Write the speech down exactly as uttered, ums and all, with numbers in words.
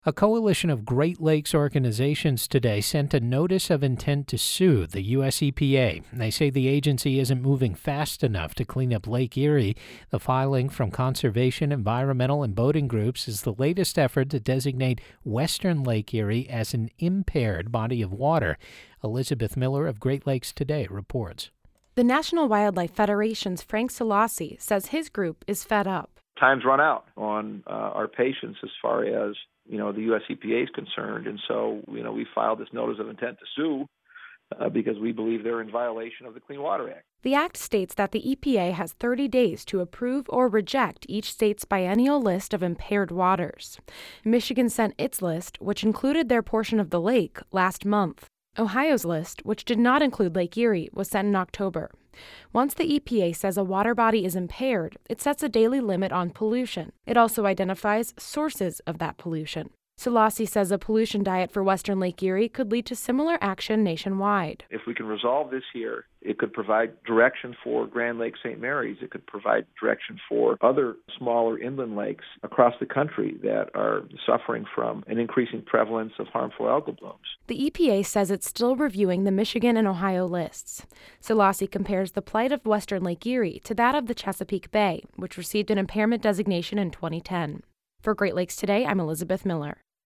A coalition of Great Lakes organizations today sent a notice of intent to sue the U S E P A. They say the agency isn't moving fast enough to clean up Lake Erie. The filing from conservation, environmental, and boating groups is the latest effort to designate Western Lake Erie as an impaired body of water. Elizabeth Miller of Great Lakes Today reports. The National Wildlife Federation's Frank Selassie says his group is fed up. Time's run out on uh, our patience as far as you know, the U S E P A is concerned. And so, you know, we filed this notice of intent to sue uh, because we believe they're in violation of the Clean Water Act. The act states that the E P A has thirty days to approve or reject each state's biennial list of impaired waters. Michigan sent its list, which included their portion of the lake, last month. Ohio's list, which did not include Lake Erie, was sent in October. Once the E P A says a water body is impaired, it sets a daily limit on pollution. It also identifies sources of that pollution. Selassie says a pollution diet for Western Lake Erie could lead to similar action nationwide. If we can resolve this here, it could provide direction for Grand Lake Saint Mary's. It could provide direction for other smaller inland lakes across the country that are suffering from an increasing prevalence of harmful algal blooms. The E P A says it's still reviewing the Michigan and Ohio lists. Selassie compares the plight of Western Lake Erie to that of the Chesapeake Bay, which received an impairment designation in twenty ten. For Great Lakes Today, I'm Elizabeth Miller.